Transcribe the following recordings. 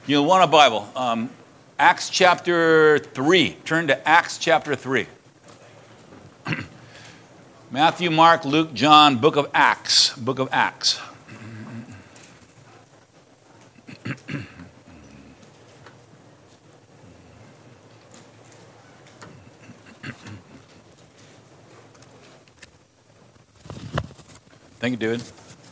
You'll want a Bible. Acts chapter 3. Turn to Acts chapter 3. Matthew, Mark, Luke, John, book of Acts. Book of Acts. Thank you, dude.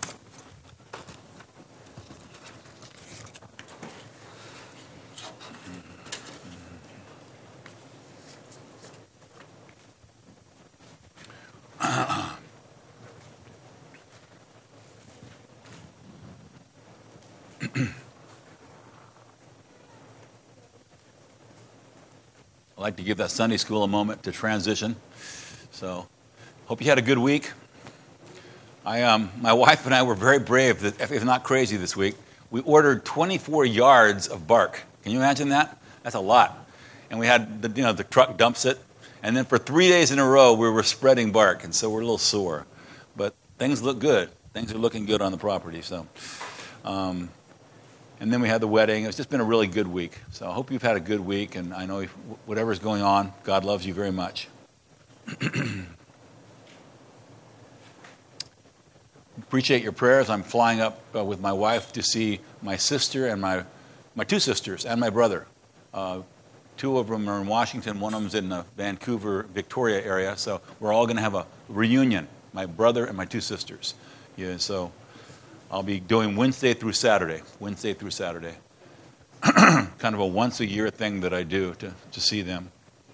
I'd like to give that Sunday school a moment to transition. So, hope you had a good week. My wife and I were very brave, if not crazy, this week. We ordered 24 yards of bark. Can you imagine that? That's a lot. And we had the truck dumps it, and then for 3 days in a row we were spreading bark, and so we're a little sore. But things look good. Things are looking good on the property. So, and then we had the wedding. It's just been a really good week. So I hope you've had a good week, and I know whatever's going on, God loves you very much. Appreciate your prayers. I'm flying up with my wife to see my sister and my two sisters and my brother. Two of them are in Washington. One of them's in the Vancouver, Victoria area. So we're all going to have a reunion, my brother and my two sisters. Yeah, so I'll be doing Wednesday through Saturday. Kind of a once-a-year thing that I do to see them.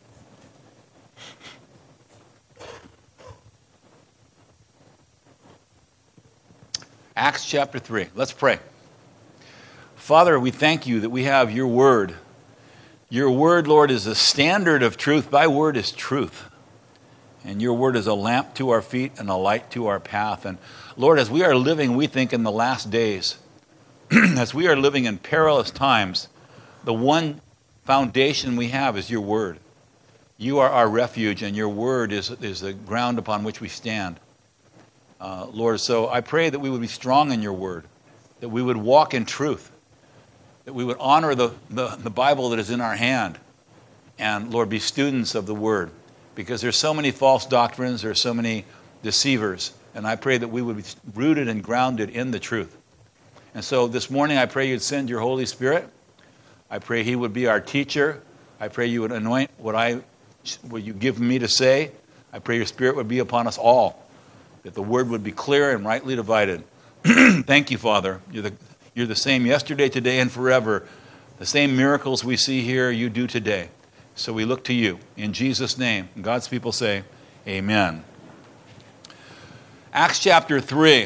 Acts chapter 3. Let's pray. Father, we thank you that we have your word. Your word, Lord, is a standard of truth. Thy word is truth. And your word is a lamp to our feet and a light to our path. And Lord, as we are living, we think, in the last days, as we are living in perilous times, the one foundation we have is your word. You are our refuge, and your word is the ground upon which we stand. Lord, so I pray that we would be strong in your word, that we would walk in truth, that we would honor the Bible that is in our hand, and, Lord, be students of the word, because there's so many false doctrines, there's so many deceivers, and I pray that we would be rooted and grounded in the truth. And so this morning I pray you'd send your Holy Spirit. I pray he would be our teacher. I pray you would anoint what you give me to say. I pray your Spirit would be upon us all, that the word would be clear and rightly divided. Thank you, Father. You're the same yesterday, today, and forever. The same miracles we see here, you do today. So we look to you. In Jesus' name, God's people say, amen. Acts chapter 3.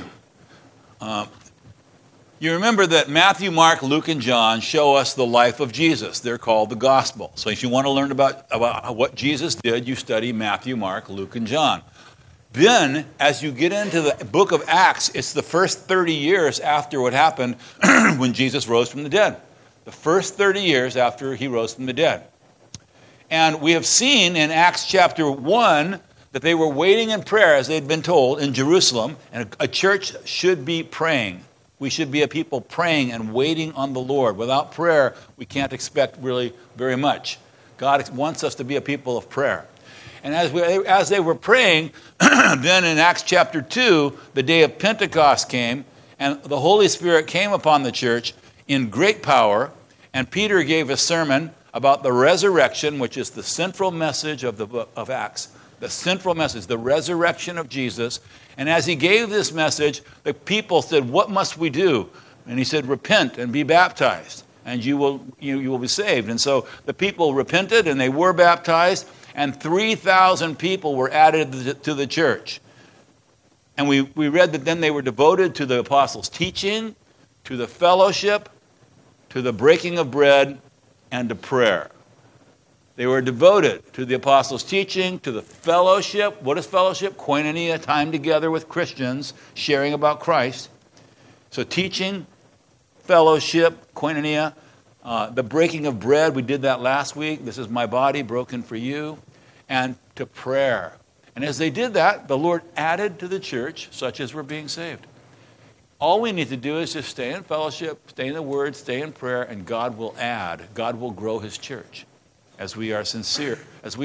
You remember that Matthew, Mark, Luke, and John show us the life of Jesus. They're called the gospel. So if you want to learn about what Jesus did, you study Matthew, Mark, Luke, and John. Then, as you get into the book of Acts, it's the first 30 years after what happened when Jesus rose from the dead. The first 30 years after he rose from the dead. And we have seen in Acts chapter 1 that they were waiting in prayer, as they'd been told, in Jerusalem. And a church should be praying. We should be a people praying and waiting on the Lord. Without prayer, we can't expect really very much. God wants us to be a people of prayer. And as they were praying, then in Acts chapter 2, the day of Pentecost came, and the Holy Spirit came upon the church in great power, and Peter gave a sermon about the resurrection, which is the central message of Acts. The central message, the resurrection of Jesus. And as he gave this message, the people said, what must we do? And he said, repent and be baptized, and you will be saved. And so the people repented, and they were baptized, and 3,000 people were added to the church. And we read that then they were devoted to the apostles' teaching, to the fellowship, to the breaking of bread, and to prayer. They were devoted to the apostles' teaching, to the fellowship. What is fellowship? Koinonia, time together with Christians, sharing about Christ. So teaching, fellowship, koinonia, the breaking of bread, we did that last week. This is my body broken for you. And to prayer. And as they did that, the Lord added to the church such as were being saved. All we need to do is just stay in fellowship, stay in the Word, stay in prayer, and God will add. God will grow His church as we are sincere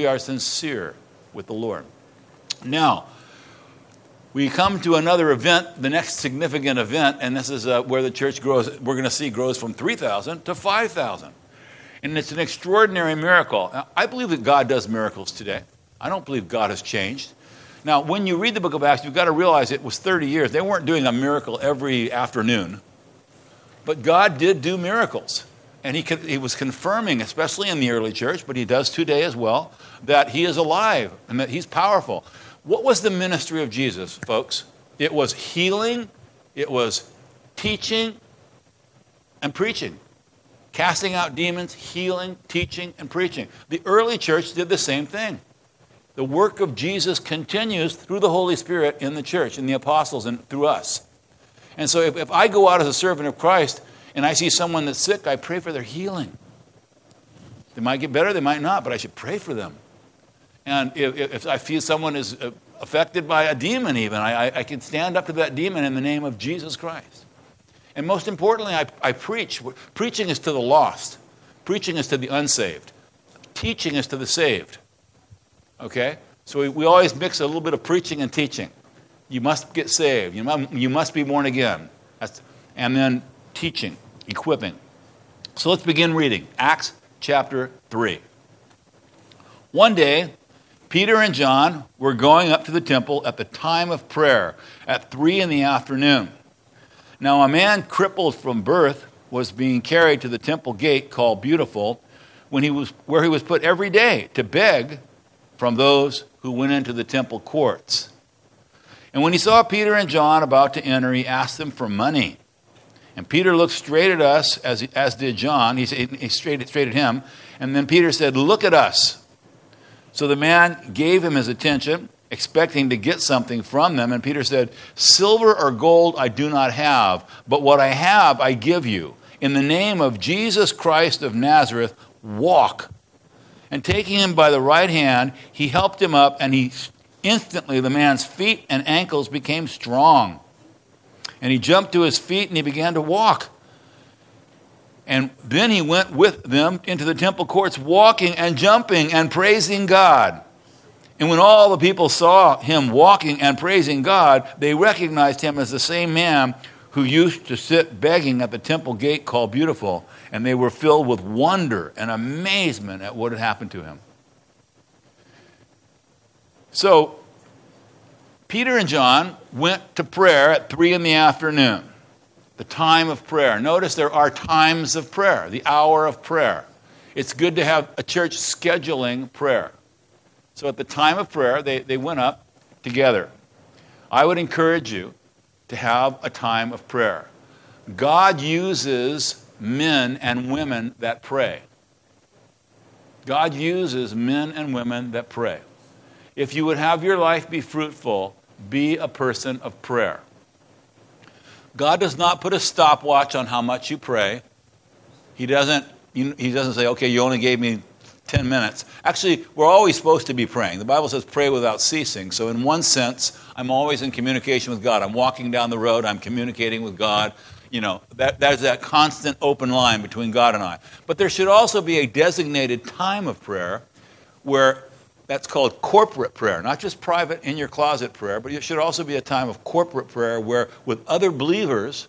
with the Lord. Now, we come to another event, the next significant event, and this is where the church grows. We're going to see grows from 3,000 to 5,000. And it's an extraordinary miracle. Now, I believe that God does miracles today. I don't believe God has changed. Now, when you read the book of Acts, you've got to realize it was 30 years. They weren't doing a miracle every afternoon. But God did do miracles. And he was confirming, especially in the early church, but he does today as well, that he is alive and that he's powerful. What was the ministry of Jesus, folks? It was healing, it was teaching, and preaching. Casting out demons, healing, teaching, and preaching. The early church did the same thing. The work of Jesus continues through the Holy Spirit in the church, in the apostles, and through us. And so if I go out as a servant of Christ and I see someone that's sick, I pray for their healing. They might get better, they might not, but I should pray for them. And if I feel someone is affected by a demon even, I can stand up to that demon in the name of Jesus Christ. And most importantly, I preach. Preaching is to the lost. Preaching is to the unsaved. Teaching is to the saved. Okay? So we always mix a little bit of preaching and teaching. You must get saved. You must be born again. And then teaching, equipping. So let's begin reading. Acts chapter 3. One day, Peter and John were going up to the temple at the time of prayer at 3 p.m. Now a man crippled from birth was being carried to the temple gate called Beautiful, where he was put every day to beg from those who went into the temple courts. And when he saw Peter and John about to enter, he asked them for money. And Peter looked straight at us, as did John. He straight at him. And then Peter said, "Look at us." So the man gave him his attention, expecting to get something from them. And Peter said, "Silver or gold I do not have, but what I have I give you. In the name of Jesus Christ of Nazareth, walk." And taking him by the right hand, he helped him up, and instantly the man's feet and ankles became strong. And he jumped to his feet and he began to walk. And then he went with them into the temple courts, walking and jumping and praising God. And when all the people saw him walking and praising God, they recognized him as the same man who used to sit begging at the temple gate called Beautiful. And they were filled with wonder and amazement at what had happened to him. So, Peter and John went to prayer at 3 p.m, the time of prayer. Notice there are times of prayer, the hour of prayer. It's good to have a church scheduling prayer. So at the time of prayer, they went up together. I would encourage you to have a time of prayer. God uses men and women that pray. God uses men and women that pray. If you would have your life be fruitful, be a person of prayer. God does not put a stopwatch on how much you pray. He doesn't say, okay, you only gave me 10 minutes. Actually, we're always supposed to be praying. The Bible says pray without ceasing. So in one sense, I'm always in communication with God. I'm walking down the road, I'm communicating with God. There's that constant open line between God and I. But there should also be a designated time of prayer where that's called corporate prayer, not just private in your closet prayer, but it should also be a time of corporate prayer where with other believers,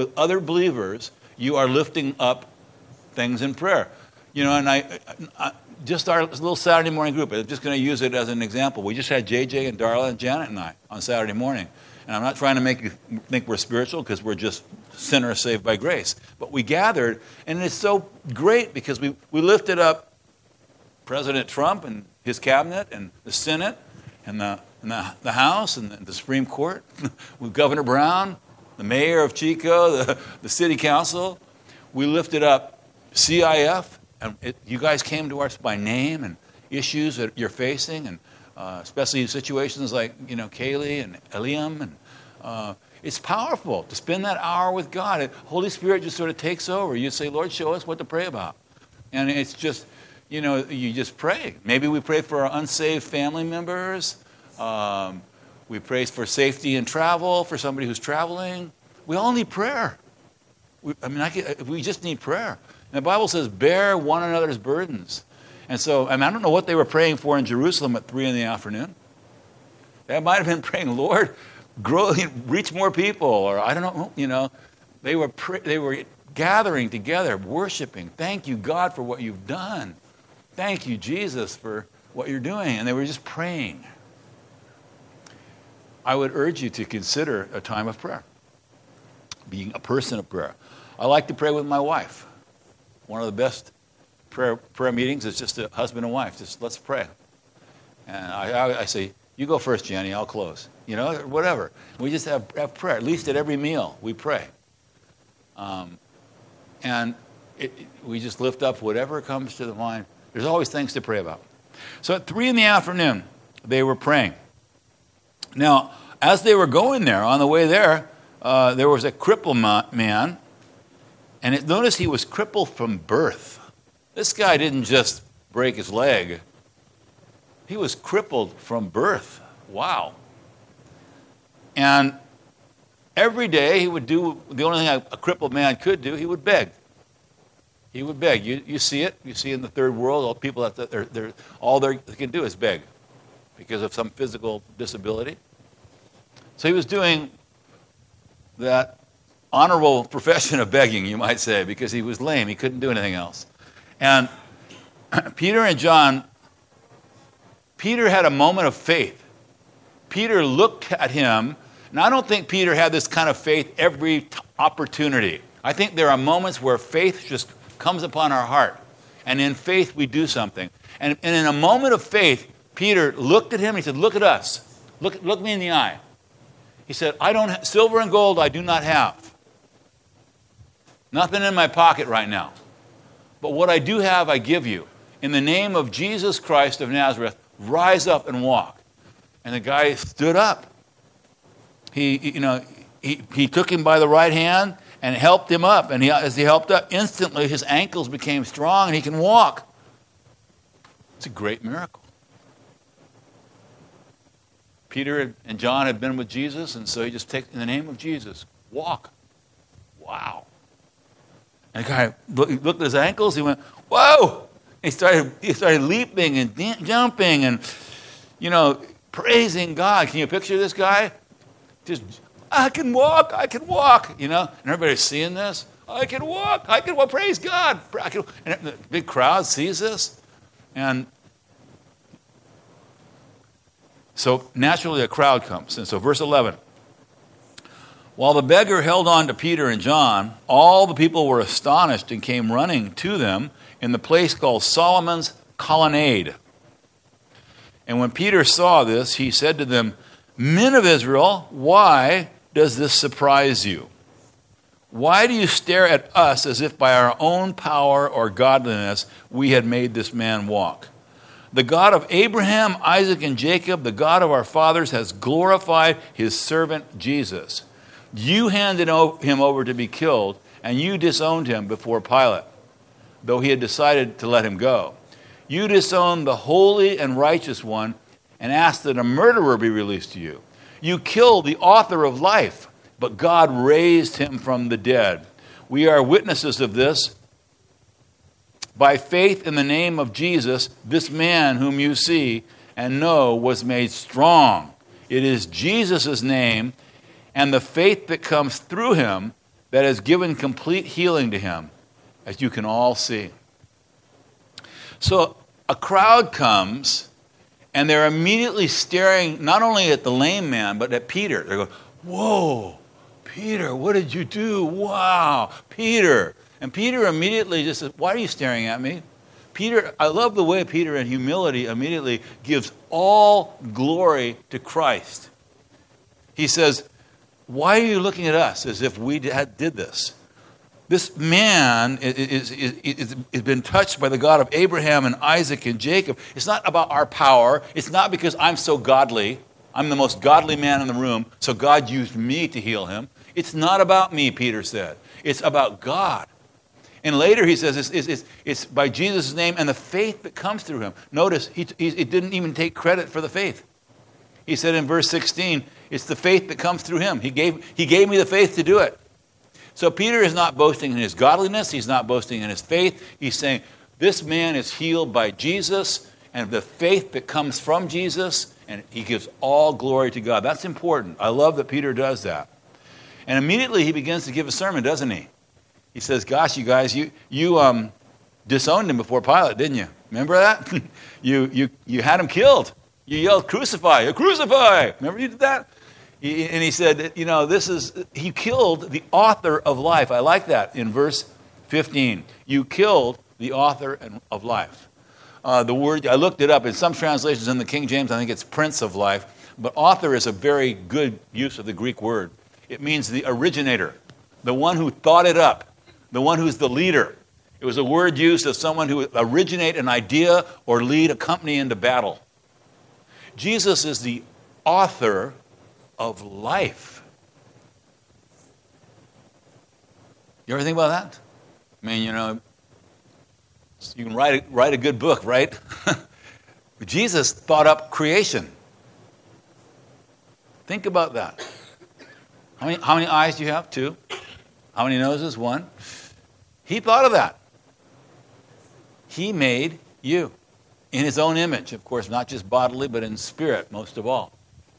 you are lifting up things in prayer. And I just our little Saturday morning group, I'm just going to use it as an example. We just had JJ and Darla and Janet and I on Saturday morning. And I'm not trying to make you think we're spiritual because we're just sinners saved by grace. But we gathered, and it's so great because we lifted up President Trump and his cabinet and the Senate and the House and the Supreme Court with Governor Brown, the mayor of Chico, the city council. We lifted up CIF, and you guys came to us by name and issues that you're facing, and especially situations like Kaylee and Eliam, and it's powerful to spend that hour with God. Holy Spirit just sort of takes over. You say, Lord, show us what to pray about, and it's just you just pray. Maybe we pray for our unsaved family members. We pray for safety in travel for somebody who's traveling. We all need prayer. We just need prayer. And the Bible says, bear one another's burdens. And so, I don't know what they were praying for in Jerusalem at 3 in the afternoon. They might have been praying, Lord, reach more people, or I don't know, They were gathering together, worshiping. Thank you, God, for what you've done. Thank you, Jesus, for what you're doing. And they were just praying. I would urge you to consider a time of prayer, being a person of prayer. I like to pray with my wife. One of the best prayer meetings is just a husband and wife. Just let's pray. And I say, you go first, Jenny, I'll close. Whatever. We just have prayer. At least at every meal, we pray. We just lift up whatever comes to the mind. There's always things to pray about. So at 3 in the afternoon, they were praying. Now, as they were going there, on the way there was a crippled man. And notice he was crippled from birth. This guy didn't just break his leg. He was crippled from birth. Wow. And every day he would do the only thing a crippled man could do, he would beg. He would beg. You see it. You see in the third world, all people all they can do is beg because of some physical disability. So he was doing that honorable profession of begging, you might say, because he was lame. He couldn't do anything else. And Peter and John, Peter had a moment of faith. Peter looked at him, and I don't think Peter had this kind of faith every opportunity. I think there are moments where faith just comes upon our heart, and in faith we do something. And in a moment of faith, Peter looked at him and he said, look at us. Look me in the eye. He said, silver and gold I do not have. Nothing in my pocket right now. But what I do have, I give you. In the name of Jesus Christ of Nazareth, rise up and walk. And the guy stood up. He took him by the right hand and helped him up. And as he helped up, instantly his ankles became strong and he can walk. It's a great miracle. Peter and John had been with Jesus, and so he just takes, in the name of Jesus, walk. Wow. And the guy looked at his ankles, he went, whoa! He started leaping and jumping and, praising God. Can you picture this guy? Just, I can walk, and everybody's seeing this. I can walk, praise God. And the big crowd sees this. And so naturally a crowd comes. And so verse 11. While the beggar held on to Peter and John, all the people were astonished and came running to them in the place called Solomon's Colonnade. And when Peter saw this, he said to them, Men of Israel, why does this surprise you? Why do you stare at us as if by our own power or godliness we had made this man walk? The God of Abraham, Isaac, and Jacob, the God of our fathers, has glorified his servant Jesus. You handed him over to be killed, and you disowned him before Pilate, though he had decided to let him go. You disowned the holy and righteous one and asked that a murderer be released to you. You killed the author of life, but God raised him from the dead. We are witnesses of this. By faith in the name of Jesus, this man whom you see and know was made strong. It is Jesus' name and the faith that comes through him that has given complete healing to him, as you can all see. So a crowd comes, and they're immediately staring not only at the lame man, but at Peter. They go, whoa, Peter, what did you do? Wow, Peter. And Peter immediately just says, why are you staring at me? Peter, I love the way Peter in humility immediately gives all glory to Christ. He says, why are you looking at us as if we did this? This man has been touched by the God of Abraham and Isaac and Jacob. It's not about our power. It's not because I'm so godly. I'm the most godly man in the room, so God used me to heal him. It's not about me, Peter said. It's about God. And later he says it's by Jesus' name and the faith that comes through him. Notice he didn't even take credit for the faith. He said in verse 16, it's the faith that comes through him. He gave me the faith to do it. So Peter is not boasting in his godliness. He's not boasting in his faith. He's saying, this man is healed by Jesus and the faith that comes from Jesus, and he gives all glory to God. That's important. I love that Peter does that. And immediately he begins to give a sermon, doesn't he? He says, gosh, you guys, you disowned him before Pilate, didn't you? Remember that? you had him killed. You yelled, crucify, crucify. Remember you did that? And he said, he killed the author of life. I like that in verse 15. You killed the author of life. The word, I looked it up. In some translations in the King James, I think it's Prince of Life. But author is a very good use of the Greek word. It means the originator, the one who thought it up, the one who's the leader. It was a word used of someone who would originate an idea or lead a company into battle. Jesus is the author of life. You ever think about that? I mean, you can write a good book, right? Jesus thought up creation. Think about that. How many eyes do you have? 2. How many noses? 1. He thought of that. He made you in his own image, of course, not just bodily, but in spirit, most of all.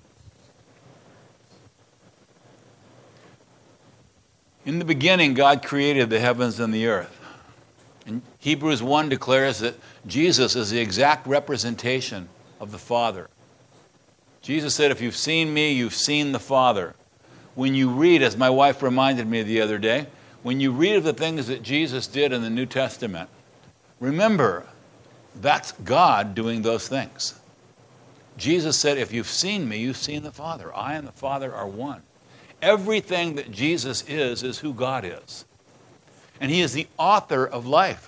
In the beginning, God created the heavens and the earth. And Hebrews 1 declares that Jesus is the exact representation of the Father. Jesus said, if you've seen me, you've seen the Father. When you read, as my wife reminded me the other day, when you read of the things that Jesus did in the New Testament, remember, that's God doing those things. Jesus said, if you've seen me, you've seen the Father. I and the Father are one. Everything that Jesus is who God is. And he is the author of life.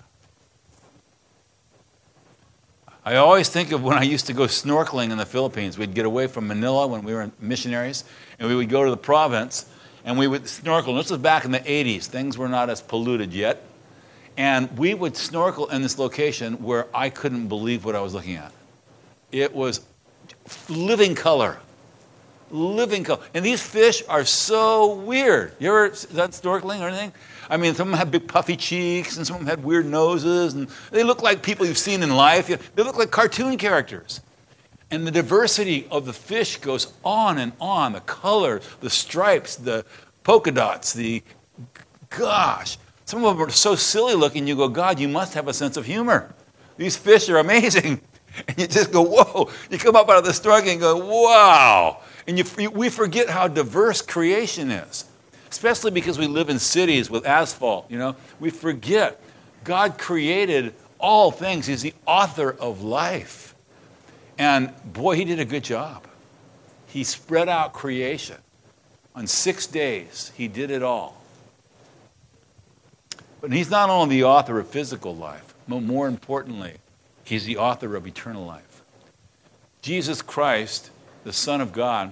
I always think of when I used to go snorkeling in the Philippines. We'd get away from Manila when we were missionaries, and we would go to the province, and we would snorkel. And this was back in the 80s. Things were not as polluted yet. And we would snorkel in this location where I couldn't believe what I was looking at. It was living color. Living color. And these fish are so weird. You ever done snorkeling or anything? I mean, some of them had big puffy cheeks, and some of them had weird noses, and they look like people you've seen in life. They look like cartoon characters. And the diversity of the fish goes on and on. The color, the stripes, the polka dots, gosh. Some of them are so silly looking, you go, God, you must have a sense of humor. These fish are amazing. And you just go, whoa. You come up out of the snorkeling and go, wow. And we forget how diverse creation is, especially because we live in cities with asphalt. We forget God created all things. He's the author of life. And boy, he did a good job. He spread out creation. On 6 days, he did it all. But he's not only the author of physical life, but more importantly, he's the author of eternal life. Jesus Christ, the Son of God,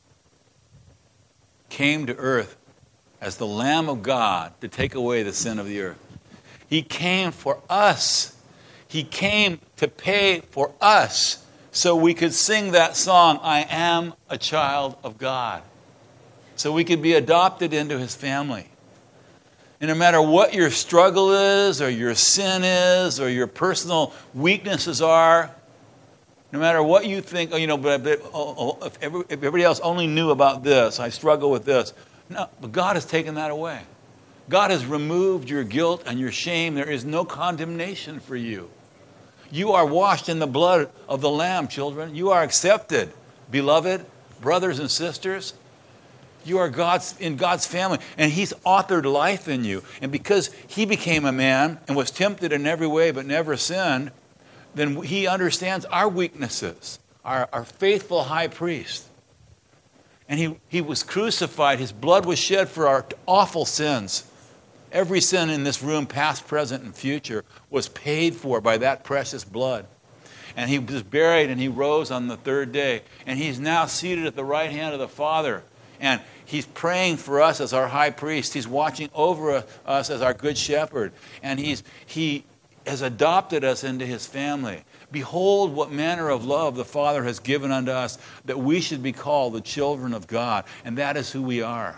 came to earth as the Lamb of God to take away the sin of the earth. He came for us. He came to pay for us so we could sing that song, I am a child of God. So we could be adopted into his family. And no matter what your struggle is, or your sin is, or your personal weaknesses are, no matter what you think, if everybody else only knew about this, I struggle with this. No, but God has taken that away. God has removed your guilt and your shame. There is no condemnation for you. You are washed in the blood of the Lamb, children. You are accepted, beloved brothers and sisters. You are in God's family, and he's authored life in you. And because he became a man and was tempted in every way but never sinned, then he understands our weaknesses, our faithful high priest. And he was crucified. His blood was shed for our awful sins. Every sin in this room, past, present, and future, was paid for by that precious blood. And he was buried, and he rose on the 3rd day. And he's now seated at the right hand of the Father. And he's praying for us as our high priest. He's watching over us as our good shepherd. And he has adopted us into his family. Behold what manner of love the Father has given unto us, that we should be called the children of God. And that is who we are.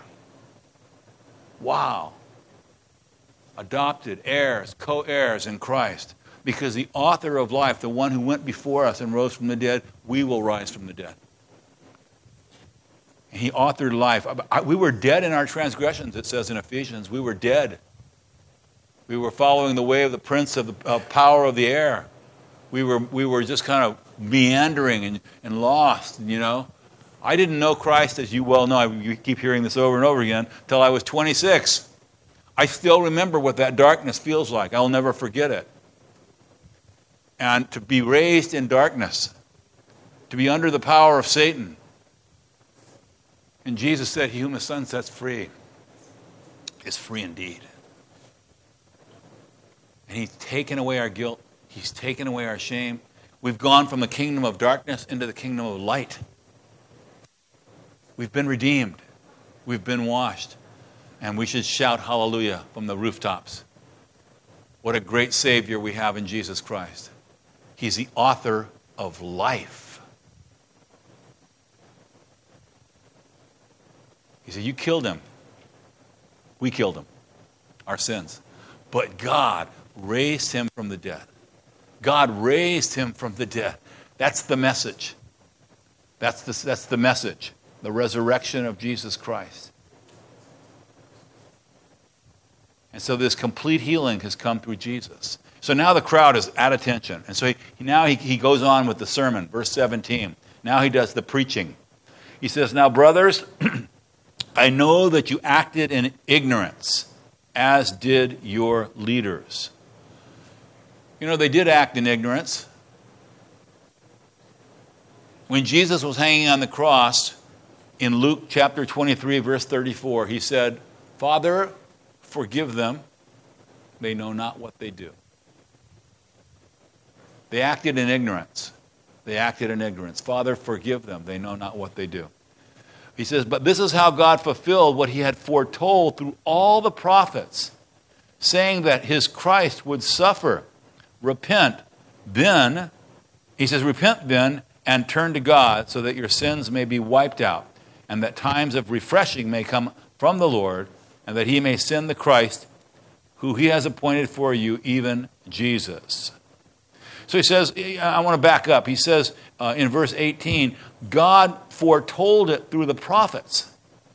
Wow. Adopted heirs, co-heirs in Christ. Because the author of life, the one who went before us and rose from the dead, we will rise from the dead. And he authored life. We were dead in our transgressions, it says in Ephesians. We were dead. We were following the way of the prince of the power of the air. We were just kind of meandering and lost, you know. I didn't know Christ, as you well know. You keep hearing this over and over again, till I was 26. I still remember what that darkness feels like. I'll never forget it. And to be raised in darkness, to be under the power of Satan. And Jesus said, he whom the Son sets free is free indeed. And he's taken away our guilt. He's taken away our shame. We've gone from the kingdom of darkness into the kingdom of light. We've been redeemed. We've been washed. And we should shout hallelujah from the rooftops. What a great Savior we have in Jesus Christ. He's the author of life. He said, you killed him. We killed him. Our sins. But God raised him from the dead. God raised him from the dead. That's the message. That's the message. The resurrection of Jesus Christ. And so this complete healing has come through Jesus. So now the crowd is at attention. And so he goes on with the sermon, verse 17. Now he does the preaching. He says, now brothers, I know that you acted in ignorance, as did your leaders. You know, they did act in ignorance. When Jesus was hanging on the cross, in Luke chapter 23, verse 34, he said, Father, forgive them. They know not what they do. They acted in ignorance. They acted in ignorance. Father, forgive them. They know not what they do. He says, but this is how God fulfilled what he had foretold through all the prophets, saying that his Christ would suffer. Repent then, he says, repent then and turn to God so that your sins may be wiped out and that times of refreshing may come from the Lord and that he may send the Christ who he has appointed for you, even Jesus. So he says, I want to back up. He says in verse 18, God foretold it through the prophets.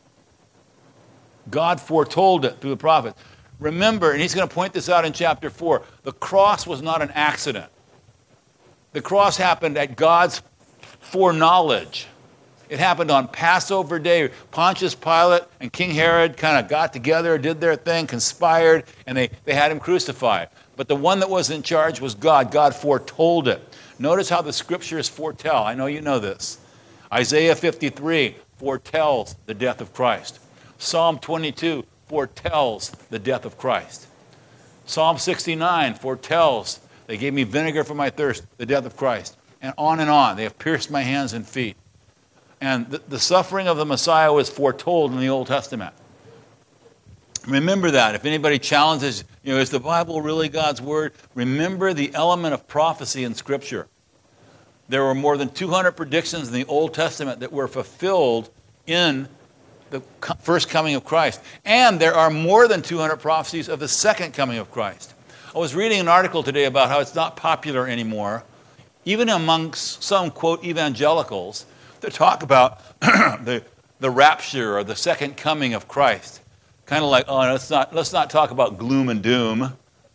God foretold it through the prophets. Remember, and he's going to point this out in chapter 4, the cross was not an accident. The cross happened at God's foreknowledge. It happened on Passover Day. Pontius Pilate and King Herod kind of got together, did their thing, conspired, and they had him crucified. But the one that was in charge was God. God foretold it. Notice how the scriptures foretell. I know you know this. Isaiah 53 foretells the death of Christ. Psalm 22 foretells the death of Christ. Psalm 69 foretells, they gave me vinegar for my thirst, the death of Christ. And on and on. They have pierced my hands and feet. And the suffering of the Messiah was foretold in the Old Testament. Remember that. If anybody challenges, is the Bible really God's Word? Remember the element of prophecy in Scripture. There were more than 200 predictions in the Old Testament that were fulfilled in the first coming of Christ. And there are more than 200 prophecies of the second coming of Christ. I was reading an article today about how it's not popular anymore, even amongst some, quote, evangelicals, to talk about the rapture or the second coming of Christ. Kind of like, let's not talk about gloom and doom.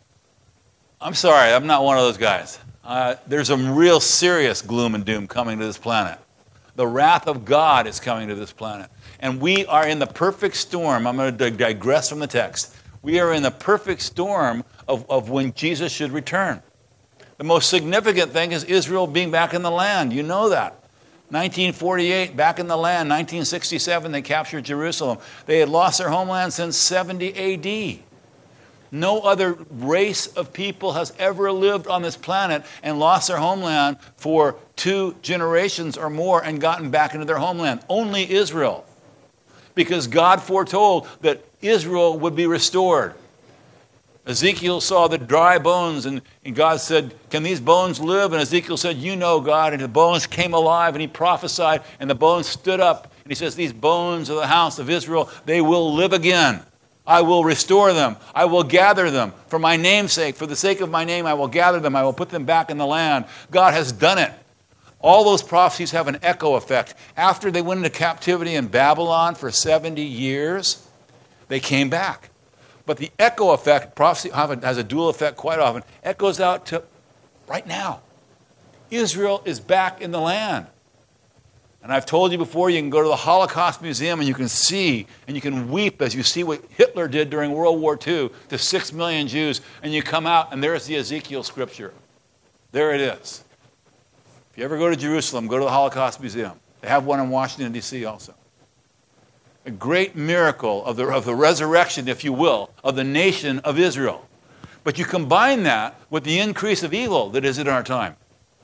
I'm sorry, I'm not one of those guys. There's some real serious gloom and doom coming to this planet. The wrath of God is coming to this planet. And we are in the perfect storm. I'm going to digress from the text. We are in the perfect storm of when Jesus should return. The most significant thing is Israel being back in the land. You know that. 1948, back in the land. 1967, they captured Jerusalem. They had lost their homeland since 70 A.D. No other race of people has ever lived on this planet and lost their homeland for 2 generations or more and gotten back into their homeland. Only Israel. Because God foretold that Israel would be restored. Ezekiel saw the dry bones, and God said, can these bones live? And Ezekiel said, you know, God. And the bones came alive, and he prophesied, and the bones stood up. And he says, these bones of the house of Israel, they will live again. I will restore them. I will gather them. For my name's sake, for the sake of my name, I will gather them. I will put them back in the land. God has done it. All those prophecies have an echo effect. After they went into captivity in Babylon for 70 years, they came back. But the echo effect, prophecy has a dual effect quite often, echoes out to right now. Israel is back in the land. And I've told you before, you can go to the Holocaust Museum and you can see, and you can weep as you see what Hitler did during World War II to 6 million Jews, and you come out and there's the Ezekiel scripture. There it is. If you ever go to Jerusalem, go to the Holocaust Museum. They have one in Washington, D.C. also. A great miracle of the resurrection, if you will, of the nation of Israel. But you combine that with the increase of evil that is in our time.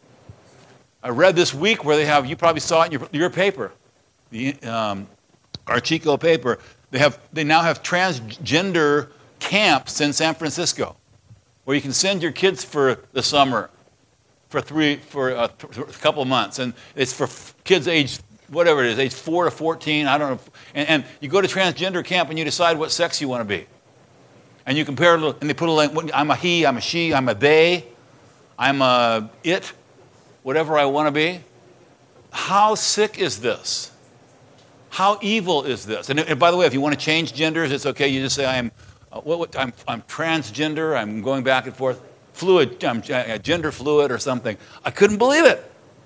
I read this week where they have, you probably saw it in your paper, the Archico paper, they now have transgender camps in San Francisco where you can send your kids for the summer for a couple of months. And it's for kids aged whatever it is, age 4 to 14, I don't know. And you go to transgender camp and you decide what sex you want to be. And you compare, and they put I'm a he, I'm a she, I'm a they, I'm a it, whatever I want to be. How sick is this? How evil is this? And by the way, if you want to change genders, it's okay. You just say, I'm transgender, I'm going back and forth. Fluid, I'm gender fluid or something. I couldn't believe it.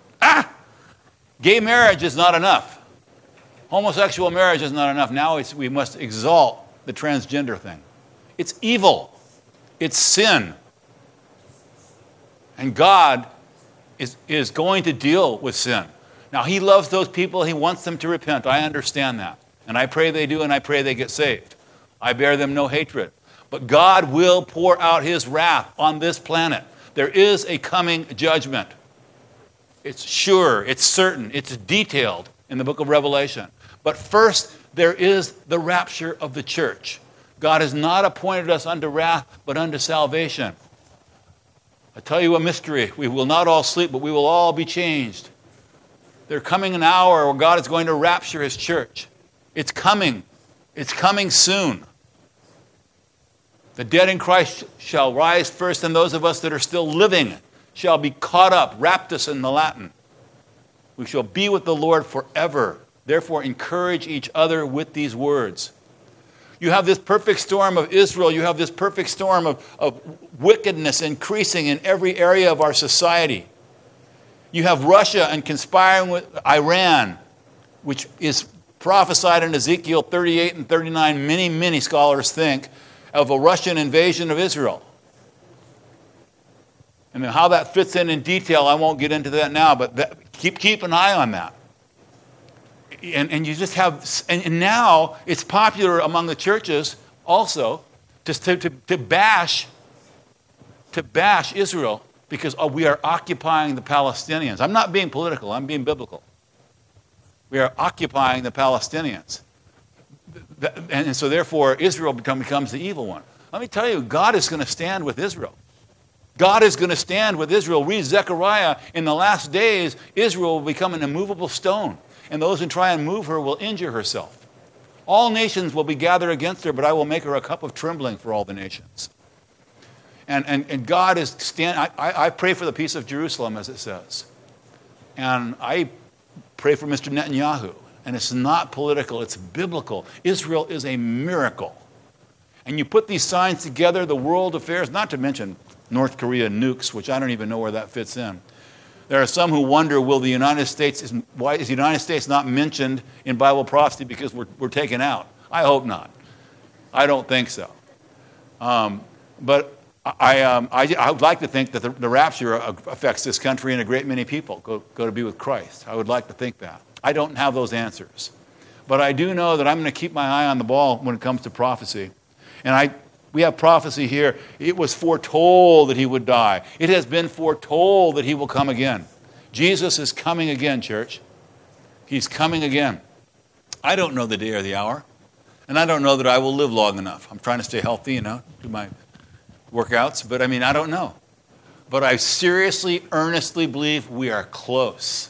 Gay marriage is not enough. Homosexual marriage is not enough. Now we must exalt the transgender thing. It's evil. It's sin. And God is going to deal with sin. Now, he loves those people. He wants them to repent. I understand that. And I pray they do, and I pray they get saved. I bear them no hatred. But God will pour out his wrath on this planet. There is a coming judgment. It's sure, it's certain, it's detailed in the book of Revelation. But first, there is the rapture of the church. God has not appointed us unto wrath, but unto salvation. I tell you a mystery. We will not all sleep, but we will all be changed. There's coming an hour where God is going to rapture his church. It's coming. It's coming soon. The dead in Christ shall rise first, and those of us that are still living shall be caught up, raptus in the Latin. We shall be with the Lord forever. Therefore, encourage each other with these words. You have this perfect storm of Israel. You have this perfect storm of wickedness increasing in every area of our society. You have Russia and conspiring with Iran, which is prophesied in Ezekiel 38 and 39, many scholars think, of a Russian invasion of Israel. And how that fits in detail, I won't get into that now, but keep an eye on that. And you just have, and now it's popular among the churches also to bash Israel because we are occupying the Palestinians. I'm not being political, I'm being biblical. We are occupying the Palestinians. And so therefore Israel becomes the evil one. Let me tell you, God is going to stand with Israel. God is going to stand with Israel. Read Zechariah. In the last days, Israel will become an immovable stone, and those who try and move her will injure herself. All nations will be gathered against her, but I will make her a cup of trembling for all the nations. And God is I pray for the peace of Jerusalem, as it says. And I pray for Mr. Netanyahu. And it's not political, it's biblical. Israel is a miracle. And you put these signs together, the world affairs, not to mention North Korea nukes, which I don't even know where that fits in. There are some who wonder, why is the United States not mentioned in Bible prophecy because we're taken out? I hope not. I don't think so. But I would like to think that the rapture affects this country and a great many people go to be with Christ. I would like to think that. I don't have those answers. But I do know that I'm going to keep my eye on the ball when it comes to prophecy. And we have prophecy here. It was foretold that he would die. It has been foretold that he will come again. Jesus is coming again, church. He's coming again. I don't know the day or the hour. And I don't know that I will live long enough. I'm trying to stay healthy, do my workouts, but I don't know. But I seriously, earnestly believe we are close.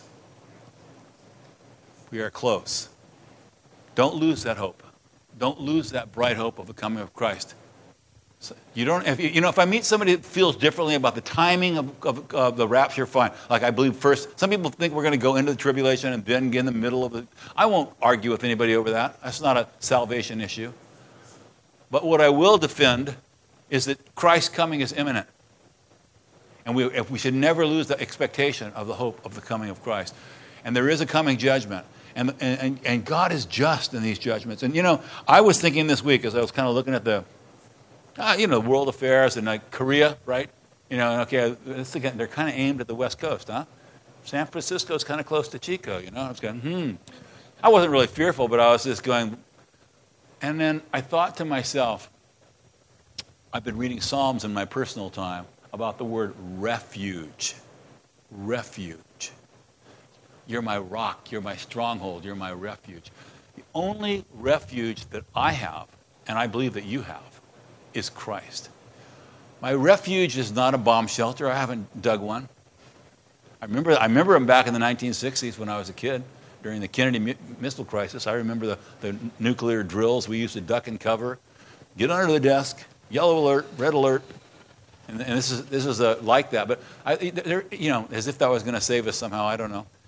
We are close. Don't lose that hope. Don't lose that bright hope of the coming of Christ. So if I meet somebody that feels differently about the timing of the rapture, fine. Like I believe first, some people think we're going to go into the tribulation and then get in the middle of it. I won't argue with anybody over that. That's not a salvation issue. But what I will defend is that Christ's coming is imminent. And we should never lose the expectation of the hope of the coming of Christ. And there is a coming judgment. And God is just in these judgments. And, I was thinking this week as I was kind of looking at the world affairs and like Korea, right? They're kind of aimed at the West Coast, huh? San Francisco's kind of close to Chico, I was going, I wasn't really fearful, but I was just going. And then I thought to myself, I've been reading Psalms in my personal time about the word refuge. Refuge. You're my rock, you're my stronghold, you're my refuge. The only refuge that I have, and I believe that you have, is Christ. My refuge is not a bomb shelter. I haven't dug one. I remember them back in the 1960s when I was a kid, during the Kennedy Missile Crisis. I remember the nuclear drills we used to duck and cover, get under the desk, yellow alert, red alert, and this is like that. But as if that was going to save us somehow. I don't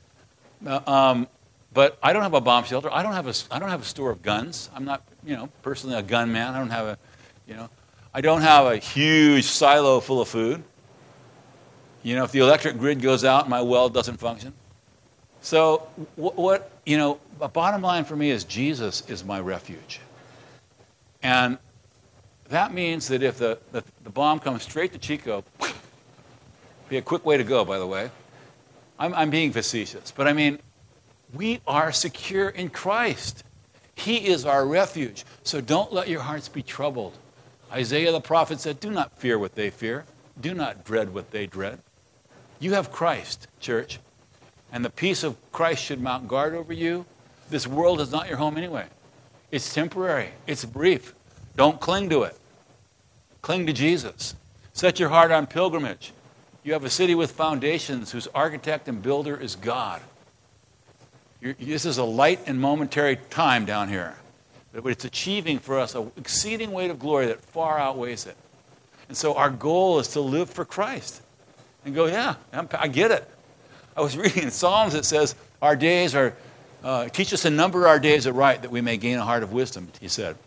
know. But I don't have a bomb shelter. I don't have a store of guns. I'm not personally a gun man. I don't have I don't have a huge silo full of food. If the electric grid goes out, my well doesn't function. So the bottom line for me is Jesus is my refuge. And that means that if the bomb comes straight to Chico, be a quick way to go, by the way. I'm being facetious, but we are secure in Christ. He is our refuge. So don't let your hearts be troubled. Isaiah the prophet said, do not fear what they fear. Do not dread what they dread. You have Christ, church. And the peace of Christ should mount guard over you. This world is not your home anyway. It's temporary. It's brief. Don't cling to it. Cling to Jesus. Set your heart on pilgrimage. You have a city with foundations whose architect and builder is God. This is a light and momentary time down here. But it's achieving for us an exceeding weight of glory that far outweighs it. And so our goal is to live for Christ. And go, I get it. I was reading in Psalms that says, our days are, teach us to number our days aright that we may gain a heart of wisdom, he said.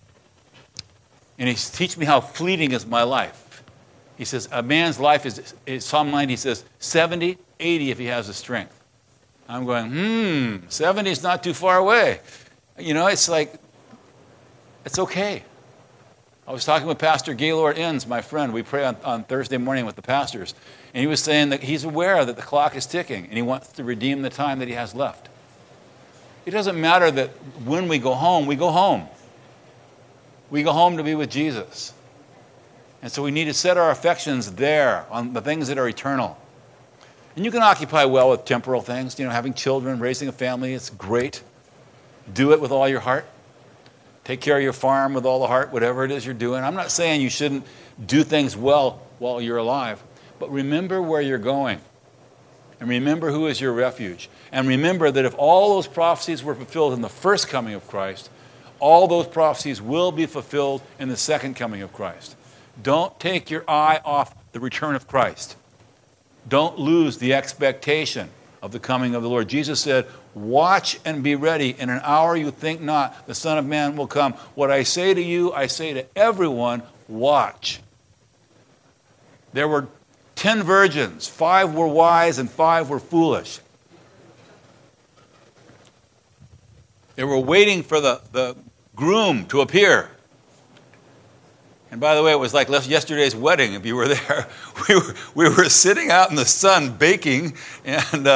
And he teach me how fleeting is my life. He says, a man's life is Psalm 90, he says, 70, 80 if he has the strength. I'm going, 70 is not too far away. It's like, it's okay. I was talking with Pastor Gaylord Inns, my friend. We pray on Thursday morning with the pastors. And he was saying that he's aware that the clock is ticking and he wants to redeem the time that he has left. It doesn't matter that when we go home, we go home. We go home to be with Jesus. And so we need to set our affections there on the things that are eternal. And you can occupy well with temporal things, having children, raising a family, it's great. Do it with all your heart. Take care of your farm with all the heart, whatever it is you're doing. I'm not saying you shouldn't do things well while you're alive, but remember where you're going. And remember who is your refuge. And remember that if all those prophecies were fulfilled in the first coming of Christ, all those prophecies will be fulfilled in the second coming of Christ. Don't take your eye off the return of Christ. Don't lose the expectation of the coming of the Lord. Jesus said, watch and be ready. In an hour you think not, the Son of Man will come. What I say to you, I say to everyone, watch. There were 10 virgins. 5 were wise and 5 were foolish. They were waiting for the groom to appear. And by the way, it was like yesterday's wedding, if you were there. We were sitting out in the sun baking, and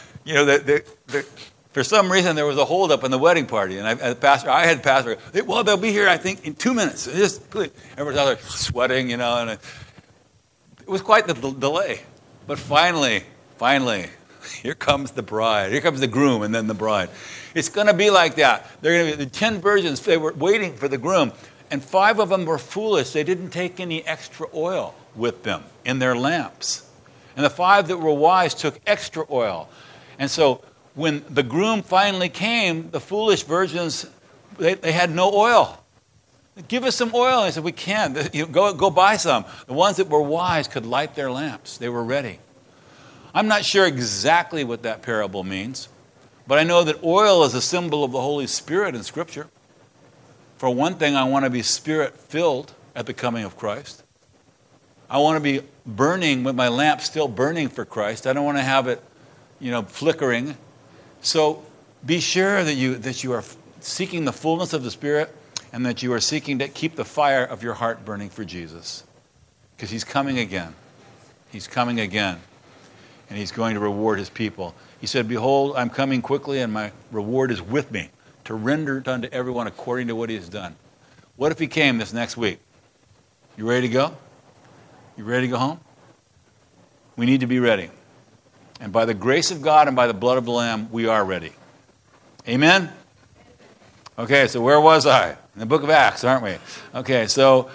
for some reason there was a holdup in the wedding party. And I had the pastor, well, they'll be here, I think, in 2 minutes. Everyone's out there sweating, and it was quite the delay. But finally, here comes the bride. Here comes the groom and then the bride. It's going to be like that. They're going to be the 10 virgins. They were waiting for the groom. And 5 of them were foolish. They didn't take any extra oil with them in their lamps. And the 5 that were wise took extra oil. And so when the groom finally came, the foolish virgins, they had no oil. Give us some oil. And they said, we can't. Go buy some. The ones that were wise could light their lamps. They were ready. I'm not sure exactly what that parable means, but I know that oil is a symbol of the Holy Spirit in Scripture. For one thing, I want to be Spirit-filled at the coming of Christ. I want to be burning with my lamp still burning for Christ. I don't want to have it, flickering. So be sure that you are seeking the fullness of the Spirit and that you are seeking to keep the fire of your heart burning for Jesus. Because He's coming again. He's coming again. And He's going to reward His people. He said, behold, I'm coming quickly, and my reward is with me, to render it unto everyone according to what he has done. What if He came this next week? You ready to go? You ready to go home? We need to be ready. And by the grace of God and by the blood of the Lamb, we are ready. Amen? Okay, so where was I? In the book of Acts, aren't we? Okay, so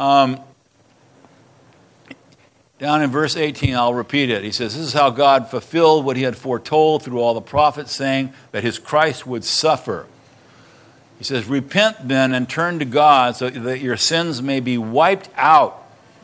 down in verse 18, I'll repeat it. He says, this is how God fulfilled what He had foretold through all the prophets, saying that His Christ would suffer. He says, repent then and turn to God so that your sins may be wiped out.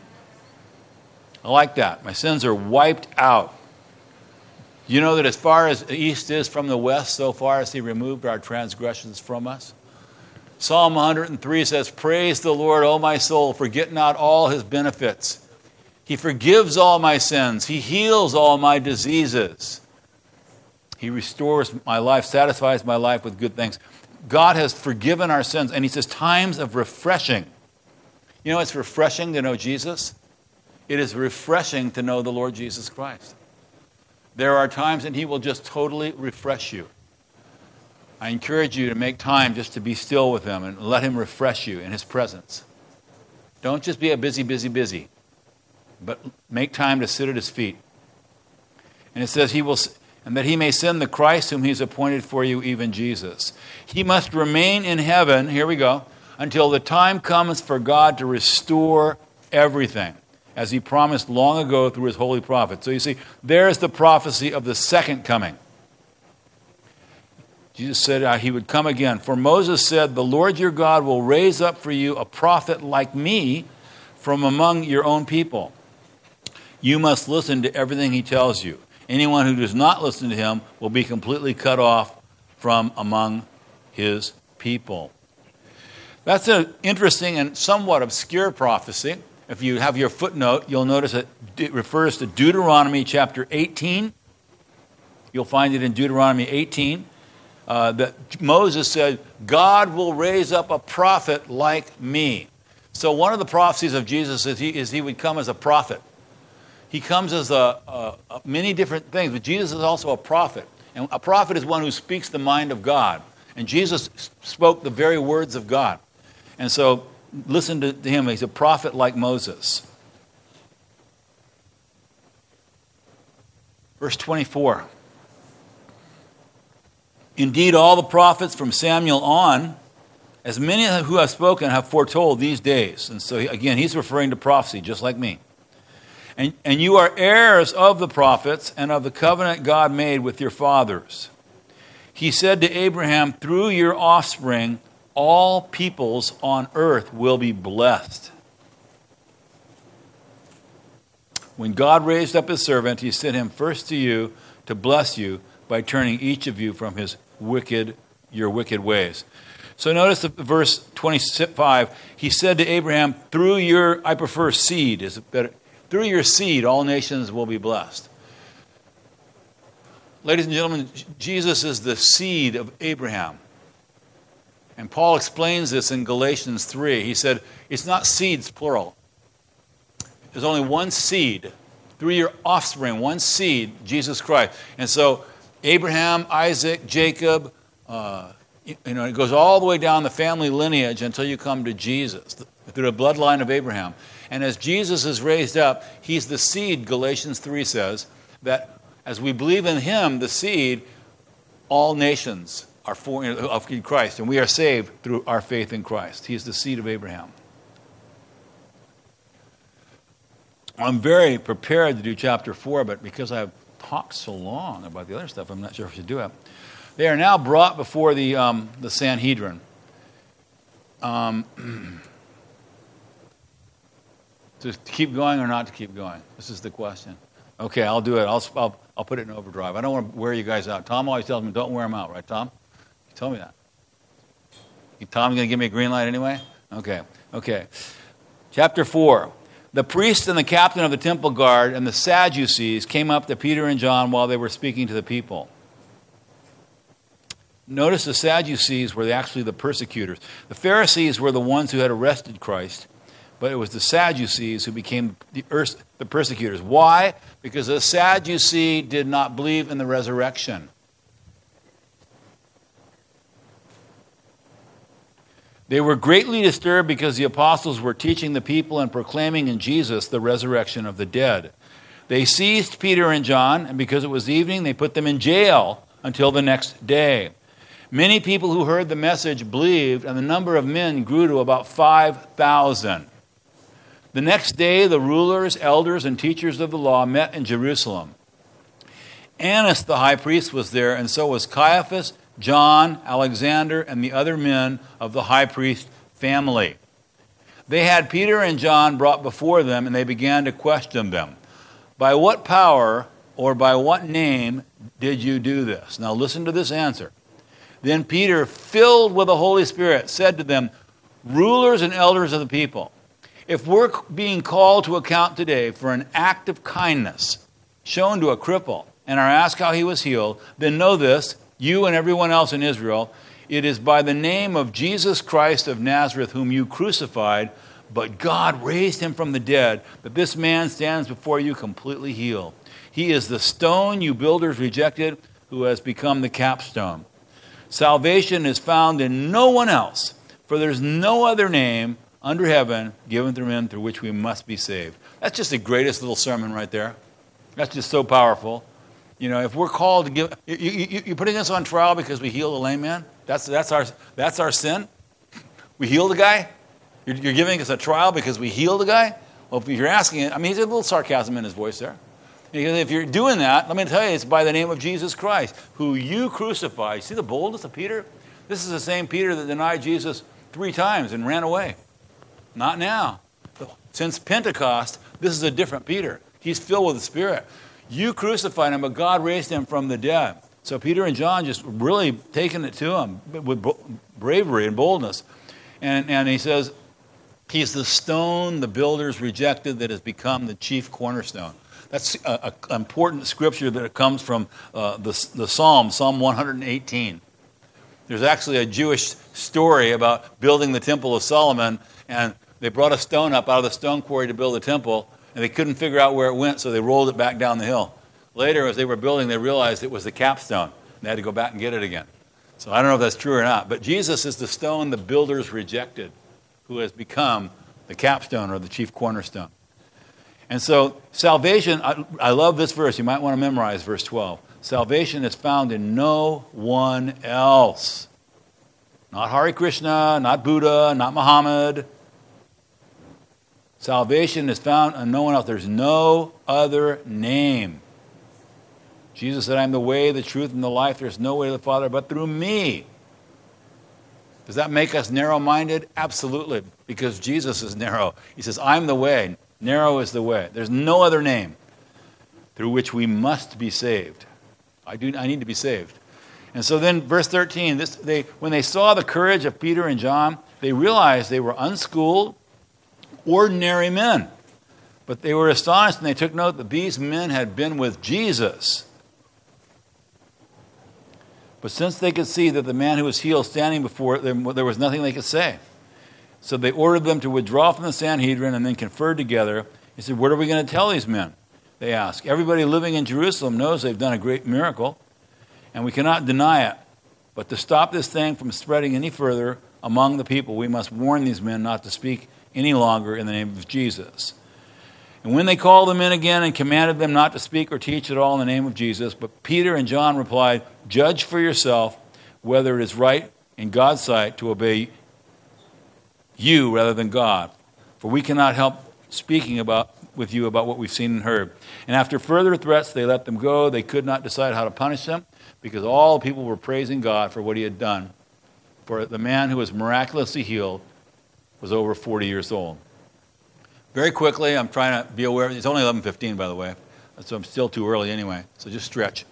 I like that. My sins are wiped out. You know that as far as the east is from the west, so far as He removed our transgressions from us? Psalm 103 says, praise the Lord, O my soul, forget not all His benefits. He forgives all my sins. He heals all my diseases. He restores my life, satisfies my life with good things. God has forgiven our sins. And He says, times of refreshing. You know, it's refreshing to know Jesus. It is refreshing to know the Lord Jesus Christ. There are times when He will just totally refresh you. I encourage you to make time just to be still with Him and let Him refresh you in His presence. Don't just be a busy. But make time to sit at His feet. And it says and that He may send the Christ whom He's appointed for you, even Jesus. He must remain in heaven, here we go, until the time comes for God to restore everything, as He promised long ago through His holy prophets. So you see, there's the prophecy of the second coming. Jesus said He would come again. For Moses said, the Lord your God will raise up for you a prophet like me from among your own people. You must listen to everything He tells you. Anyone who does not listen to Him will be completely cut off from among His people. That's an interesting and somewhat obscure prophecy. If you have your footnote, you'll notice that it refers to Deuteronomy chapter 18. You'll find it in Deuteronomy 18. That Moses said, God will raise up a prophet like me. So one of the prophecies of Jesus is he would come as a prophet. He comes as many different things, but Jesus is also a prophet. And a prophet is one who speaks the mind of God. And Jesus spoke the very words of God. And so listen to Him. He's a prophet like Moses. Verse 24. Indeed, all the prophets from Samuel on, as many who have spoken, have foretold these days. And so, again, He's referring to prophecy, just like me. And you are heirs of the prophets and of the covenant God made with your fathers. He said to Abraham, through your offspring, all peoples on earth will be blessed. When God raised up His servant, He sent him first to you to bless you by turning each of you from your wicked ways. So notice the verse 25. He said to Abraham, through your seed, all nations will be blessed. Ladies and gentlemen, Jesus is the seed of Abraham. And Paul explains this in Galatians 3. He said, it's not seeds, plural. There's only one seed. Through your offspring, one seed, Jesus Christ. And so Abraham, Isaac, Jacob, it goes all the way down the family lineage until you come to Jesus, through the bloodline of Abraham. And as Jesus is raised up, He's the seed, Galatians 3 says, that as we believe in Him, the seed, all nations in Christ, and we are saved through our faith in Christ. He is the seed of Abraham. I'm very prepared to do chapter 4, but because I've talked so long about the other stuff, I'm not sure if I should do it. They are now brought before the Sanhedrin. To keep going or not to keep going? This is the question. Okay, I'll do it. I'll put it in overdrive. I don't want to wear you guys out. Tom always tells me, don't wear them out, right, Tom? You told me that. Tom's going to give me a green light anyway? Okay. Chapter 4. The priest and the captain of the temple guard and the Sadducees came up to Peter and John while they were speaking to the people. Notice the Sadducees were actually the persecutors. The Pharisees were the ones who had arrested Christ, but it was the Sadducees who became the persecutors. Why? Because the Sadducee did not believe in the resurrection. They were greatly disturbed because the apostles were teaching the people and proclaiming in Jesus the resurrection of the dead. They seized Peter and John, and because it was evening, they put them in jail until the next day. Many people who heard the message believed, and the number of men grew to about 5,000. The next day, the rulers, elders, and teachers of the law met in Jerusalem. Annas the high priest was there, and so was Caiaphas, John, Alexander, and the other men of the high priest family. They had Peter and John brought before them, and they began to question them. By what power or by what name did you do this? Now listen to this answer. Then Peter, filled with the Holy Spirit, said to them, rulers and elders of the people, if we're being called to account today for an act of kindness shown to a cripple and are asked how he was healed, then know this, you and everyone else in Israel, it is by the name of Jesus Christ of Nazareth whom you crucified, but God raised him from the dead, that this man stands before you completely healed. He is the stone you builders rejected, who has become the capstone. Salvation is found in no one else, for there's no other name under heaven given through him through which we must be saved. That's just the greatest little sermon right there. That's just so powerful. You know, if we're called to give, you're putting us on trial because we healed a lame man? That's our sin? We healed a guy? You're giving us a trial because we healed a guy? Well, if you're asking it, I mean, there's a little sarcasm in his voice there. Because if you're doing that, let me tell you, it's by the name of Jesus Christ, who you crucified. See the boldness of Peter? This is the same Peter that denied Jesus 3 times and ran away. Not now. Since Pentecost, this is a different Peter. He's filled with the Spirit. You crucified him, but God raised him from the dead. So Peter and John just really taking it to him with bravery and boldness. And he says, he's the stone the builders rejected that has become the chief cornerstone. That's an important scripture that comes from the Psalm 118. There's actually a Jewish story about building the Temple of Solomon, and they brought a stone up out of the stone quarry to build the temple, and they couldn't figure out where it went, so they rolled it back down the hill. Later, as they were building, they realized it was the capstone. They had to go back and get it again. So I don't know if that's true or not, but Jesus is the stone the builders rejected, who has become the capstone or the chief cornerstone. And so salvation, I love this verse. You might want to memorize verse 12. Salvation is found in no one else. Not Hare Krishna, not Buddha, not Muhammad. Salvation is found in no one else. There's no other name. Jesus said, I am the way, the truth, and the life. There's no way to the Father but through me. Does that make us narrow-minded? Absolutely, because Jesus is narrow. He says, I'm the way. Narrow is the way. There's no other name through which we must be saved. I need to be saved. And so then verse 13, when they saw the courage of Peter and John, they realized they were unschooled, ordinary men. But they were astonished, and they took note that these men had been with Jesus. But since they could see that the man who was healed standing before them, there was nothing they could say. So they ordered them to withdraw from the Sanhedrin and then conferred together. He said, what are we going to tell these men? They asked. Everybody living in Jerusalem knows they've done a great miracle, and we cannot deny it. But to stop this thing from spreading any further among the people, we must warn these men not to speak any longer in the name of Jesus. And when they called them in again and commanded them not to speak or teach at all in the name of Jesus, but Peter and John replied, judge for yourself whether it is right in God's sight to obey you rather than God. For we cannot help speaking with you about what we've seen and heard. And after further threats, they let them go. They could not decide how to punish them because all the people were praising God for what he had done. For the man who was miraculously healed was over 40 years old. Very quickly, I'm trying to be aware. It's only 11:15, by the way, so I'm still too early anyway. So just stretch.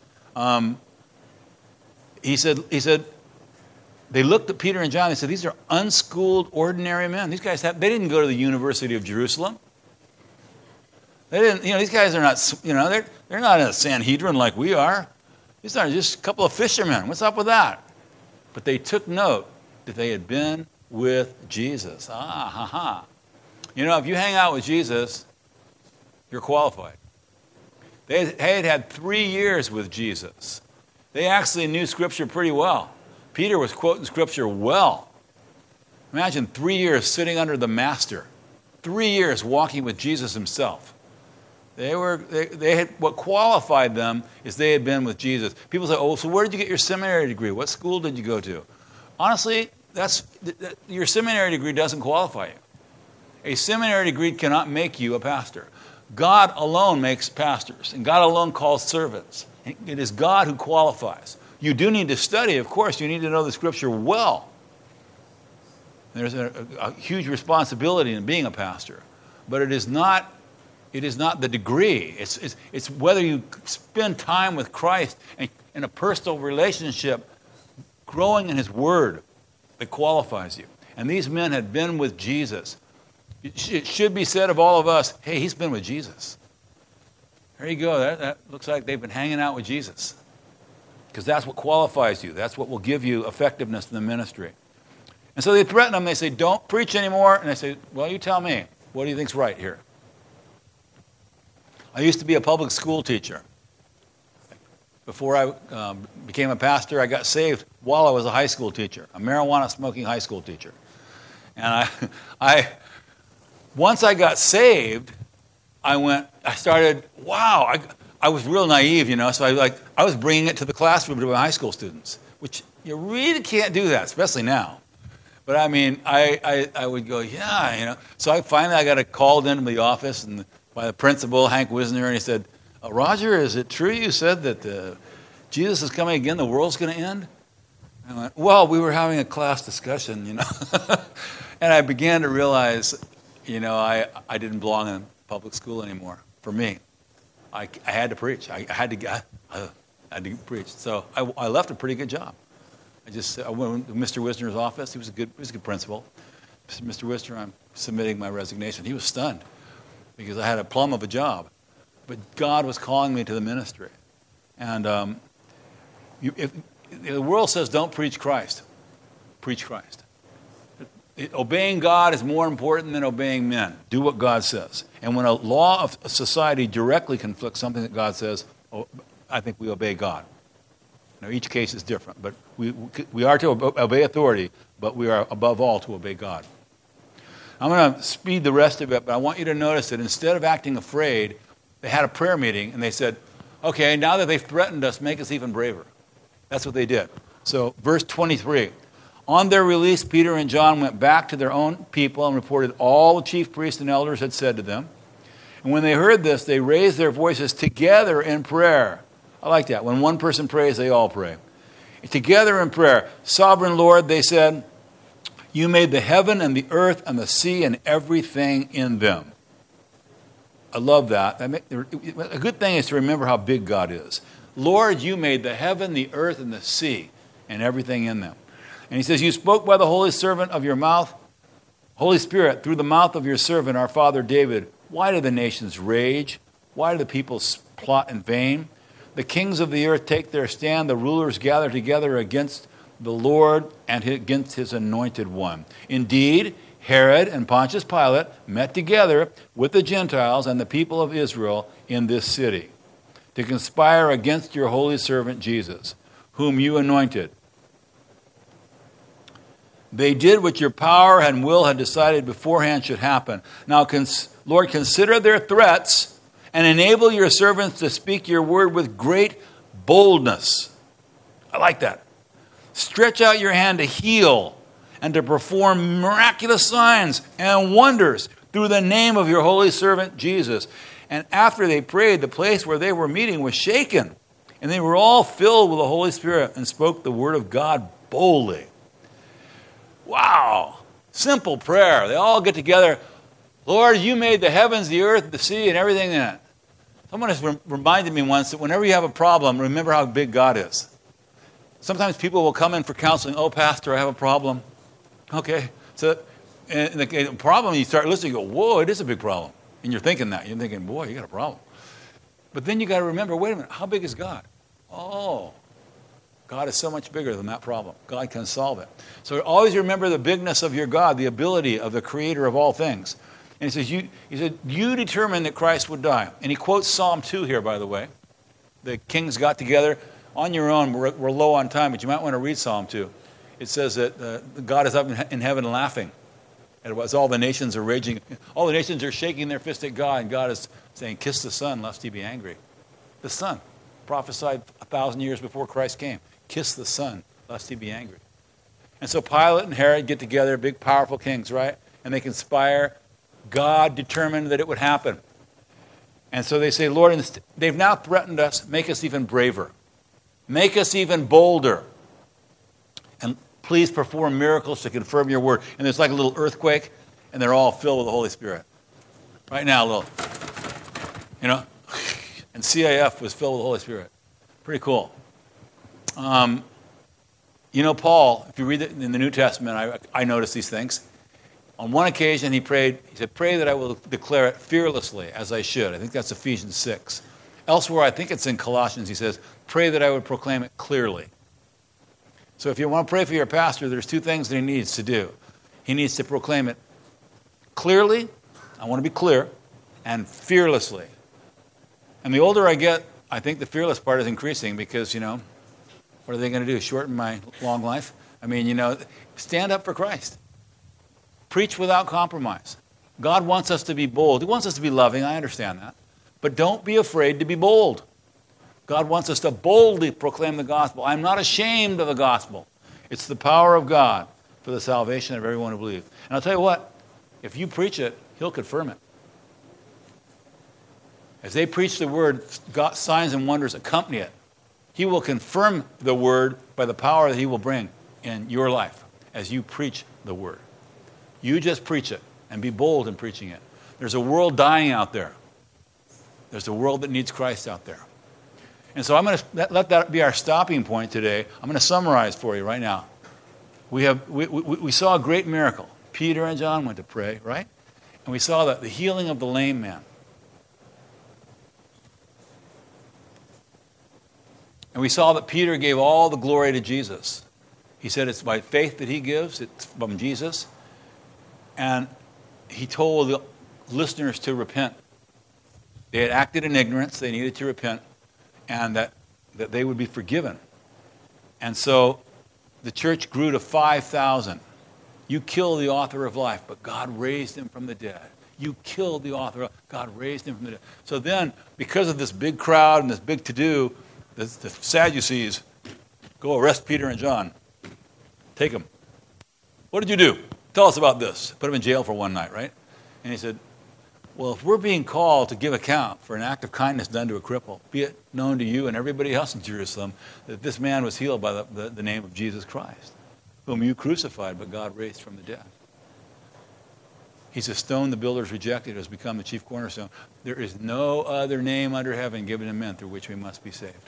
He said, they looked at Peter and John. They said, these are unschooled, ordinary men. These guys they didn't go to the University of Jerusalem. They didn't. These guys are not. They're not in a Sanhedrin like we are. These are just a couple of fishermen. What's up with that? But they took note that they had been with Jesus. If you hang out with Jesus, you're qualified. They had had 3 years with Jesus. They actually knew Scripture pretty well. Peter was quoting Scripture well. Imagine 3 years sitting under the Master. 3 years walking with Jesus himself. They had what qualified them is they had been with Jesus. People say, "Oh, so where did you get your seminary degree? What school did you go to?" Honestly, your seminary degree doesn't qualify you. A seminary degree cannot make you a pastor. God alone makes pastors, and God alone calls servants. It is God who qualifies. You do need to study, of course. You need to know the Scripture well. There's a huge responsibility in being a pastor, but it is not the degree. It's whether you spend time with Christ and in a personal relationship, growing in His Word, that qualifies you. And these men had been with Jesus. It should be said of all of us, hey, he's been with Jesus. There you go. That looks like they've been hanging out with Jesus. Because that's what qualifies you. That's what will give you effectiveness in the ministry. And so they threaten them. They say, don't preach anymore. And they say, well, you tell me. What do you think's right here? I used to be a public school teacher. Before I became a pastor, I got saved while I was a high school teacher, a marijuana-smoking high school teacher. And once I got saved, I was real naive, so I was bringing it to the classroom to my high school students, which you really can't do that, especially now. But I would go, So I got called into the office by the principal, Hank Wisner, and he said, Roger, is it true you said that Jesus is coming again, the world's going to end? I went, well, we were having a class discussion, And I began to realize, I didn't belong in public school anymore. For me, I had to preach. I had to preach. So I left a pretty good job. I went to Mr. Wisner's office. He was a good principal. Mr. Wisner, I'm submitting my resignation. He was stunned because I had a plum of a job. But God was calling me to the ministry. And if the world says don't preach Christ, preach Christ. Obeying God is more important than obeying men. Do what God says. And when a law of society directly conflicts something that God says, I think we obey God. Now, each case is different, but we are to obey authority, but we are above all to obey God. I'm going to speed the rest of it, but I want you to notice that instead of acting afraid, they had a prayer meeting, and they said, okay, now that they've threatened us, make us even braver. That's what they did. So, verse 23. On their release, Peter and John went back to their own people and reported all the chief priests and elders had said to them. And when they heard this, they raised their voices together in prayer. I like that. When one person prays, they all pray. Together in prayer. Sovereign Lord, they said, you made the heaven and the earth and the sea and everything in them. I love that. A good thing is to remember how big God is. Lord, you made the heaven, the earth, and the sea and everything in them. And he says, you spoke by the Holy Servant of your mouth, Holy Spirit, through the mouth of your servant, our father David. Why do the nations rage? Why do the people plot in vain? The kings of the earth take their stand. The rulers gather together against the Lord and against his anointed one. Indeed, Herod and Pontius Pilate met together with the Gentiles and the people of Israel in this city to conspire against your holy servant Jesus, whom you anointed. They did what your power and will had decided beforehand should happen. Now, Lord, consider their threats and enable your servants to speak your word with great boldness. I like that. Stretch out your hand to heal and to perform miraculous signs and wonders through the name of your holy servant Jesus. And after they prayed, the place where they were meeting was shaken, and they were all filled with the Holy Spirit and spoke the word of God boldly. Wow. Simple prayer. They all get together. Lord, you made the heavens, the earth, the sea, and everything in it. Someone has reminded me once that whenever you have a problem, remember how big God is. Sometimes people will come in for counseling. Oh, Pastor, I have a problem. Okay. So, and the problem, you start listening, you go, whoa, it is a big problem. And you're thinking that. You're thinking, boy, you got a problem. But then you got to remember, wait a minute, how big is God? Oh, God is so much bigger than that problem. God can solve it. So always remember the bigness of your God, the ability of the creator of all things. And he said, you determined that Christ would die. And he quotes Psalm 2 here, by the way. The kings got together. On your own, we're low on time, but you might want to read Psalm 2. It says that God is up in heaven laughing. And as all the nations are raging, all the nations are shaking their fist at God, and God is saying, kiss the Son, lest he be angry. The Son, prophesied 1,000 years before Christ came. Kiss the Son, lest he be angry. And so Pilate and Herod get together, big, powerful kings, right? And they conspire. God determined that it would happen. And so they say, Lord, they've now threatened us, make us even braver. Make us even bolder. And please perform miracles to confirm your word. And there's like a little earthquake, and they're all filled with the Holy Spirit. Right now, a little, and CIF was filled with the Holy Spirit. Pretty cool. Paul, if you read it in the New Testament, I noticed these things. On one occasion, he said, pray that I will declare it fearlessly, as I should. I think that's Ephesians 6. Elsewhere, I think it's in Colossians, he says, pray that I would proclaim it clearly. So if you want to pray for your pastor, there's two things that he needs to do. He needs to proclaim it clearly, I want to be clear, and fearlessly. And the older I get, I think the fearless part is increasing because, what are they going to do, shorten my long life? I mean, stand up for Christ. Preach without compromise. God wants us to be bold. He wants us to be loving, I understand that. But don't be afraid to be bold. God wants us to boldly proclaim the gospel. I'm not ashamed of the gospel. It's the power of God for the salvation of everyone who believes. And I'll tell you what, if you preach it, he'll confirm it. As they preach the word, God, signs and wonders accompany it. He will confirm the word by the power that he will bring in your life as you preach the word. You just preach it and be bold in preaching it. There's a world dying out there. There's a world that needs Christ out there. And so I'm going to let that be our stopping point today. I'm going to summarize for you right now. We saw a great miracle. Peter and John went to pray, right? And we saw the healing of the lame man. And we saw that Peter gave all the glory to Jesus. He said it's by faith that he gives. It's from Jesus. And he told the listeners to repent. They had acted in ignorance. They needed to repent. And that they would be forgiven. And so the church grew to 5,000. You killed the author of life, but God raised him from the dead. You killed the author. God raised him from the dead. So then, because of this big crowd and this big to-do, the Sadducees go arrest Peter and John. Take them. What did you do? Tell us about this. Put him in jail for one night, right? And he said, well, if we're being called to give account for an act of kindness done to a cripple, be it known to you and everybody else in Jerusalem that this man was healed by the name of Jesus Christ, whom you crucified, but God raised from the dead. He's a stone the builders rejected, has become the chief cornerstone. There is no other name under heaven given to men through which we must be saved.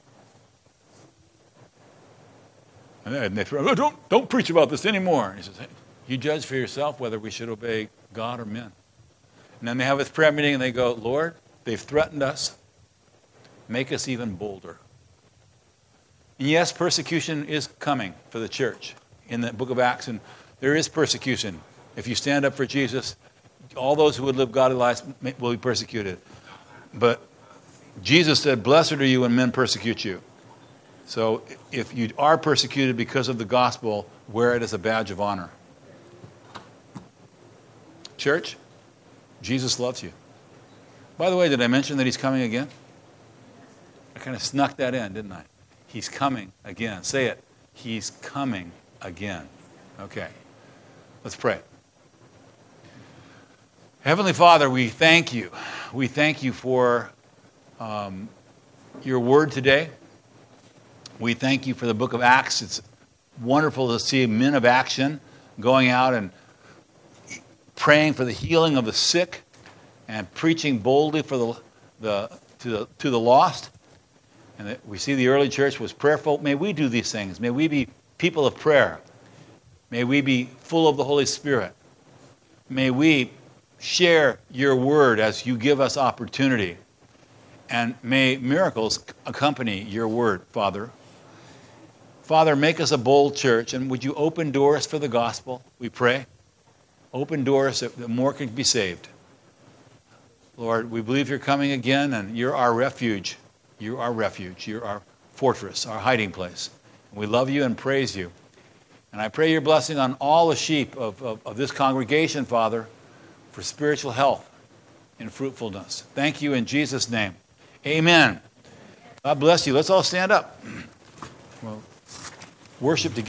And they throw, don't preach about this anymore. And he says, hey, you judge for yourself whether we should obey God or men. And then they have this prayer meeting and they go, Lord, they've threatened us. Make us even bolder. And yes, persecution is coming for the church. In the book of Acts, and there is persecution. If you stand up for Jesus, all those who would live godly lives will be persecuted. But Jesus said, blessed are you when men persecute you. So if you are persecuted because of the gospel, wear it as a badge of honor. Church, Jesus loves you. By the way, did I mention that he's coming again? I kind of snuck that in, didn't I? He's coming again. Say it. He's coming again. Okay, let's pray. Heavenly Father, we thank you. We thank you for your word today. We thank you for the book of Acts. It's wonderful to see men of action going out and praying for the healing of the sick and preaching boldly for to the lost. And we see the early church was prayerful. May we do these things. May we be people of prayer. May we be full of the Holy Spirit. May we share your word as you give us opportunity. And may miracles accompany your word, Father. Father, make us a bold church, and would you open doors for the gospel, we pray? Open doors that more can be saved. Lord, we believe you're coming again, and you're our refuge. You're our refuge. You're our fortress, our hiding place. We love you and praise you. And I pray your blessing on all the sheep of this congregation, Father, for spiritual health and fruitfulness. Thank you in Jesus' name. Amen. God bless you. Let's all stand up. Well, worship together.